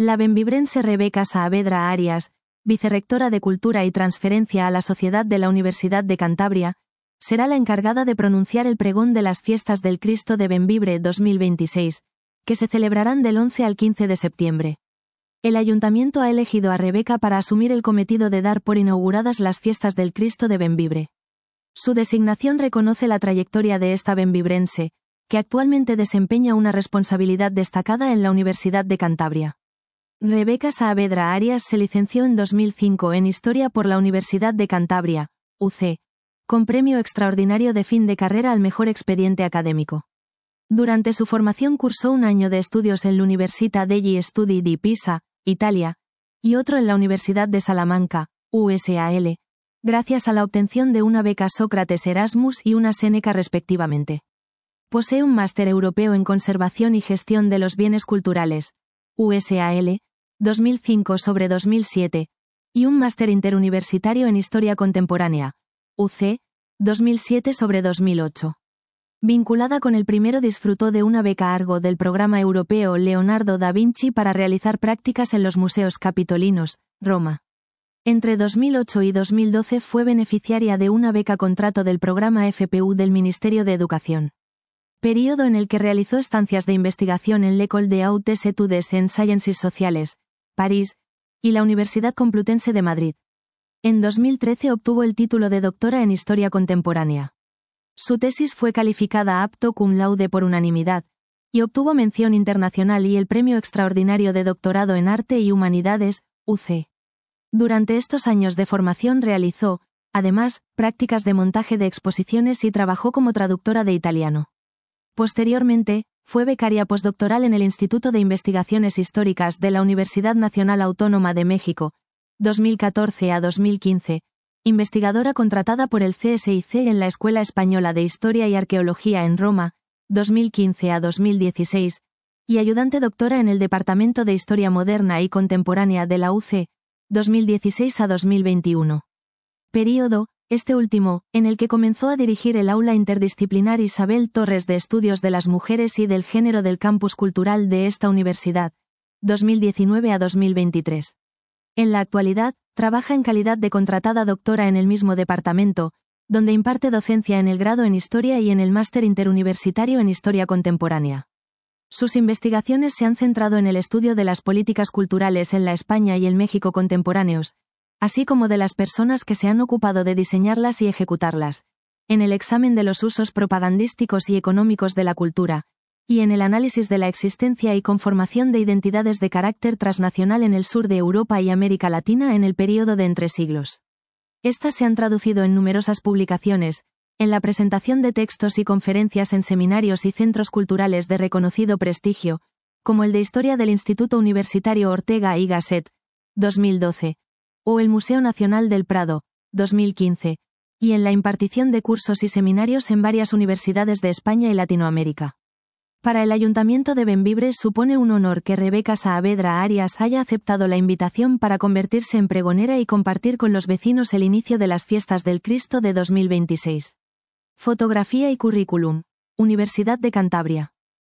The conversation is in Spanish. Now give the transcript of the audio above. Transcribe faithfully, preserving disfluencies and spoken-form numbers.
La bembibrense Rebeca Saavedra Arias, vicerrectora de Cultura y Transferencia a la Sociedad de la Universidad de Cantabria, será la encargada de pronunciar el pregón de las Fiestas del Cristo de Bembibre dos mil veintiséis, que se celebrarán del once al quince de septiembre. El Ayuntamiento ha elegido a Rebeca para asumir el cometido de dar por inauguradas las Fiestas del Cristo de Bembibre. Su designación reconoce la trayectoria de esta bembibrense, que actualmente desempeña una responsabilidad destacada en la Universidad de Cantabria. Rebeca Saavedra Arias se licenció en dos mil cinco en Historia por la Universidad de Cantabria, U C, con premio extraordinario de fin de carrera al mejor expediente académico. Durante su formación cursó un año de estudios en l'Università degli Studi di Pisa, Italia, y otro en la Universidad de Salamanca, U S A L, gracias a la obtención de una beca Sócrates Erasmus y una Séneca respectivamente. Posee un máster europeo en Conservación y Gestión de los Bienes Culturales, U S A L, dos mil cinco sobre dos mil siete, y un máster interuniversitario en Historia Contemporánea, U C, dos mil siete sobre dos mil ocho. Vinculada con el primero disfrutó de una beca Argo del programa europeo Leonardo da Vinci para realizar prácticas en los museos capitolinos, Roma. Entre dos mil ocho y dos mil doce fue beneficiaria de una beca contrato del programa F P U del Ministerio de Educación. Período en el que realizó estancias de investigación en l'École des Hautes Études en Sciences Sociales, París, y la Universidad Complutense de Madrid. En dos mil trece obtuvo el título de doctora en Historia Contemporánea. Su tesis fue calificada apto cum laude por unanimidad, y obtuvo mención internacional y el Premio Extraordinario de Doctorado en Arte y Humanidades, U C. Durante estos años de formación realizó, además, prácticas de montaje de exposiciones y trabajó como traductora de italiano. Posteriormente, fue becaria postdoctoral en el Instituto de Investigaciones Históricas de la Universidad Nacional Autónoma de México, dos mil catorce a dos mil quince, investigadora contratada por el C S I C en la Escuela Española de Historia y Arqueología en Roma, dos mil quince a dos mil dieciséis, y ayudante doctora en el Departamento de Historia Moderna y Contemporánea de la U C, dos mil dieciséis a dos mil veintiuno. Período, este último, en el que comenzó a dirigir el aula interdisciplinar Isabel Torres de Estudios de las Mujeres y del Género del Campus Cultural de esta universidad, dos mil diecinueve a dos mil veintitrés. En la actualidad, trabaja en calidad de contratada doctora en el mismo departamento, donde imparte docencia en el grado en Historia y en el máster interuniversitario en Historia Contemporánea. Sus investigaciones se han centrado en el estudio de las políticas culturales en la España y el México contemporáneos, así como de las personas que se han ocupado de diseñarlas y ejecutarlas, en el examen de los usos propagandísticos y económicos de la cultura, y en el análisis de la existencia y conformación de identidades de carácter transnacional en el sur de Europa y América Latina en el período de entre siglos. Estas se han traducido en numerosas publicaciones, en la presentación de textos y conferencias en seminarios y centros culturales de reconocido prestigio, como el de Historia del Instituto Universitario Ortega y Gasset, dos mil doce, o el Museo Nacional del Prado, dos mil quince, y en la impartición de cursos y seminarios en varias universidades de España y Latinoamérica. Para el Ayuntamiento de Bembibre supone un honor que Rebeca Saavedra Arias haya aceptado la invitación para convertirse en pregonera y compartir con los vecinos el inicio de las Fiestas del Cristo de dos mil veintiséis. Fotografía y currículum. Universidad de Cantabria.